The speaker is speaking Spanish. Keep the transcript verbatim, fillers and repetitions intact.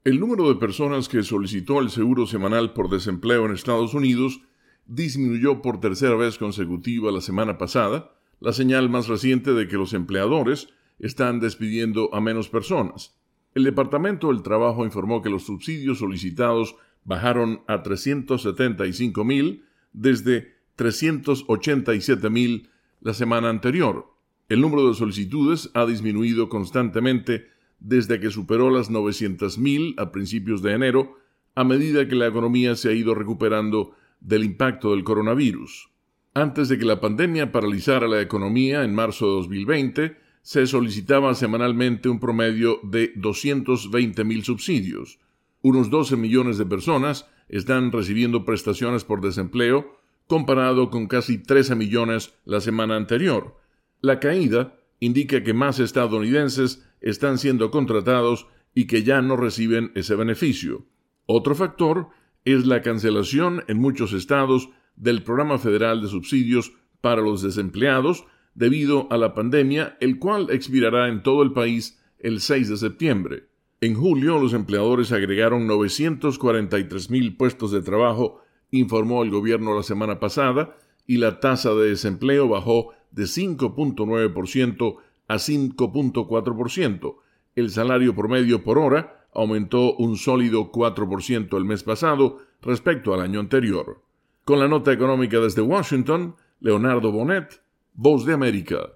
El número de personas que solicitó el seguro semanal por desempleo en Estados Unidos disminuyó por tercera vez consecutiva la semana pasada, la señal más reciente de que los empleadores están despidiendo a menos personas. El Departamento del Trabajo informó que los subsidios solicitados bajaron a trescientos setenta y cinco mil desde trescientos ochenta y siete mil la semana anterior. El número de solicitudes ha disminuido constantemente desde que superó las novecientos mil a principios de enero, a medida que la economía se ha ido recuperando del impacto del coronavirus. Antes de que la pandemia paralizara la economía en marzo de dos mil veinte, se solicitaba semanalmente un promedio de doscientos veinte mil subsidios. Unos doce millones de personas están recibiendo prestaciones por desempleo, comparado con casi trece millones la semana anterior. La caída indica que más estadounidenses están siendo contratados y que ya no reciben ese beneficio. Otro factor es la cancelación en muchos estados del Programa Federal de Subsidios para los Desempleados debido a la pandemia, el cual expirará en todo el país el seis de septiembre. En julio, los empleadores agregaron novecientos cuarenta y tres mil puestos de trabajo, informó el gobierno la semana pasada, y la tasa de desempleo bajó de cinco punto nueve por ciento a cinco punto cuatro por ciento. El salario promedio por hora aumentó un sólido cuatro por ciento el mes pasado respecto al año anterior. Con la nota económica desde Washington, Leonardo Bonet, Voz de América.